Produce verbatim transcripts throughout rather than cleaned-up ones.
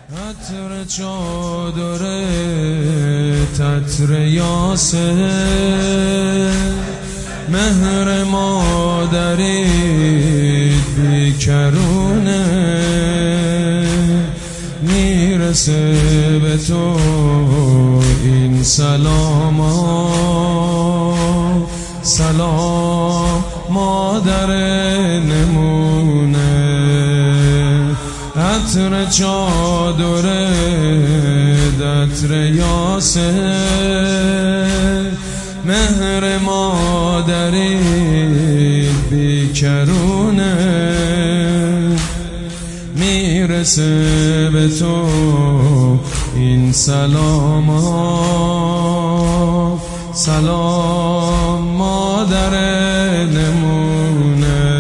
عطر چادر تتر یاسه مهر مادرید بیکرونه میرسه به تو این سلاما سلام مادر نمونه عطر چادر دتر یاسه مهر مادری بیکرونه میرسه به تو این سلاما سلام مادر نمونه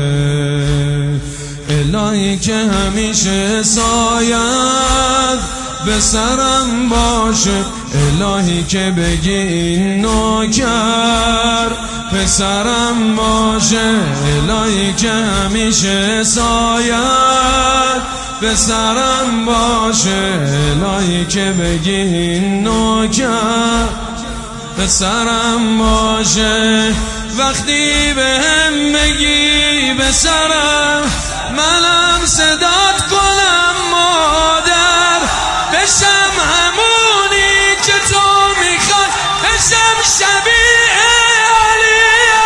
الهی که همیشه سایت به سرم باشه الهی که بگی این نوکر به سرم باشه الهی که همیشه سایت به سرم باشه الهی که بگی این نوکر به سرم باشه وقتی به هم بگی به سرم منم صدات کنم مادر بشم همونی که تو میخوای بشم شبیه علی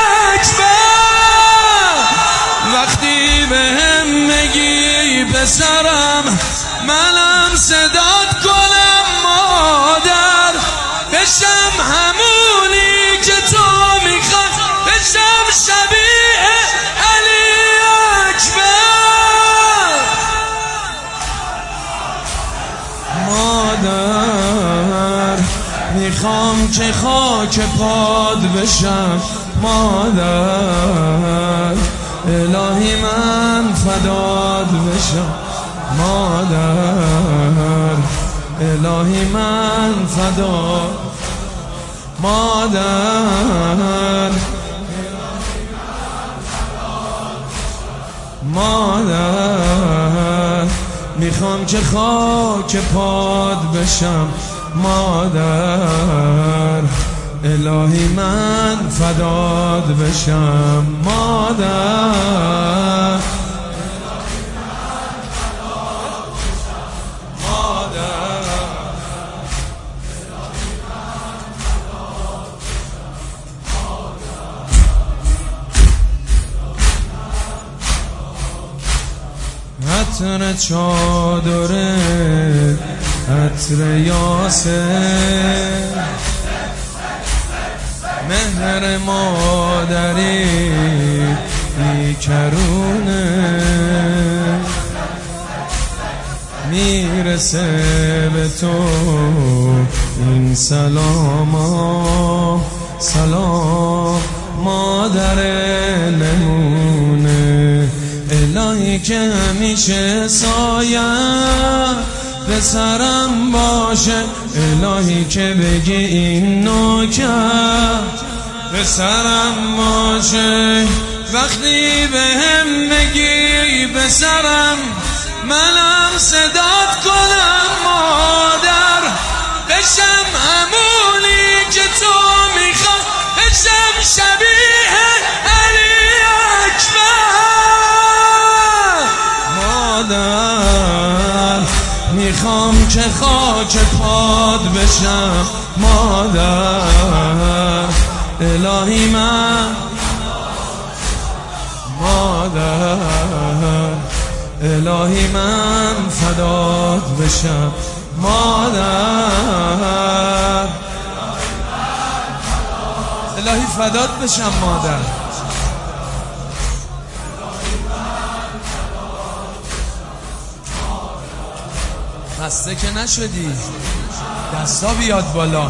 اکبر وقتی به هم بگی به سرم منم صدات کنم مادر بشم همونی که تو میخوای بشم شبیه علی اکبر مادر میخوام که خاک پاد بشم مادر الهی من فداد بشم مادر الهی من فداد مادر مادر میخوام که خاک پاد بشم مادر الهی من فداد بشم مادر عطر چادر عطر یاسه مهر مادری بیکرونه میرسه به تو این سلاما سلام مادر نمونه الهی که همیشه سایه به سرم باشه الهی که بگی این نوکر به سرم باشه وقتی به هم بگی به سرم منم صدات کنم مادر بشم همونی که تو میخوای بشم شبیه علی اکبر مادر میخوام که خاک پاد بشم مادر الهی من مادر الهی من فدات بشم مادر الهی فدات بشم مادر خسته که نشدی دستا بیاد بالا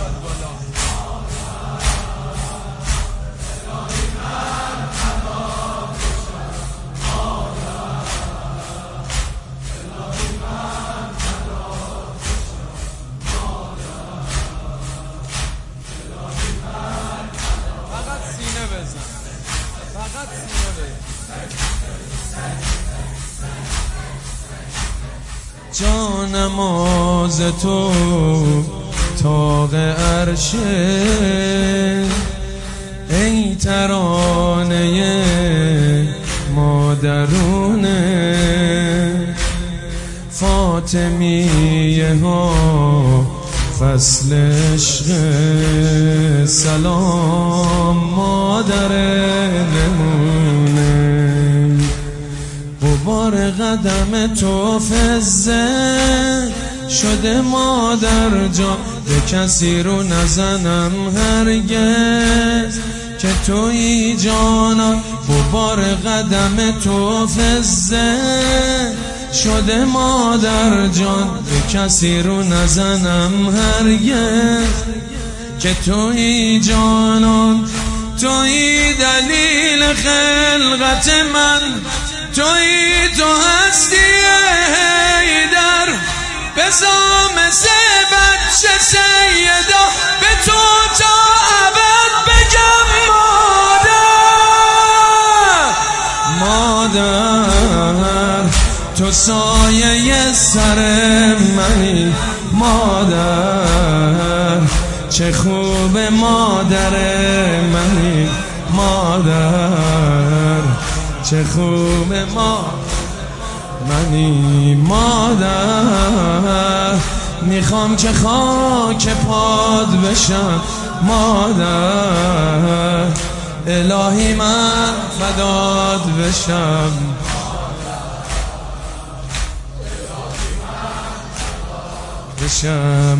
فقط سینه بزن فقط سینه بزن جانماز تو طاق عرشه، ای ترانه مادرونه فاطمیه ها فصل عشق. سلام مادر نمونه، غبار قدم تو فزه شده مادر جان، به کسی رو نزنم هرگز که تویی جانان. غبار قدم تو فزه شده مادر جان، به کسی رو نزنم هرگز که تویی جانان. تویی دلیل خلقت من، تویی تو هستی حیدر، بزام سه بچه سیدا به تو تا ابد بگم مادر. مادر تو سایه سر منی مادر، چه خوب مادر منی مادر، چه خوب ما منی مادر. میخوام که خاک پاد بشم مادر، الهی من فدات بشم. بشم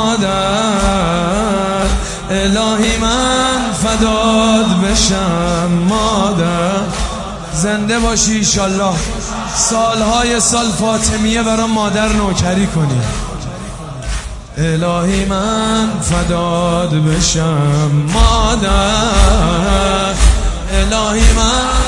مادر، الهی من فدات بشم مادر. زنده باشی ایشالله، سالهای سال فاطمیه برا مادر نوکری کنی. الهی من فدات بشم مادر، الهی من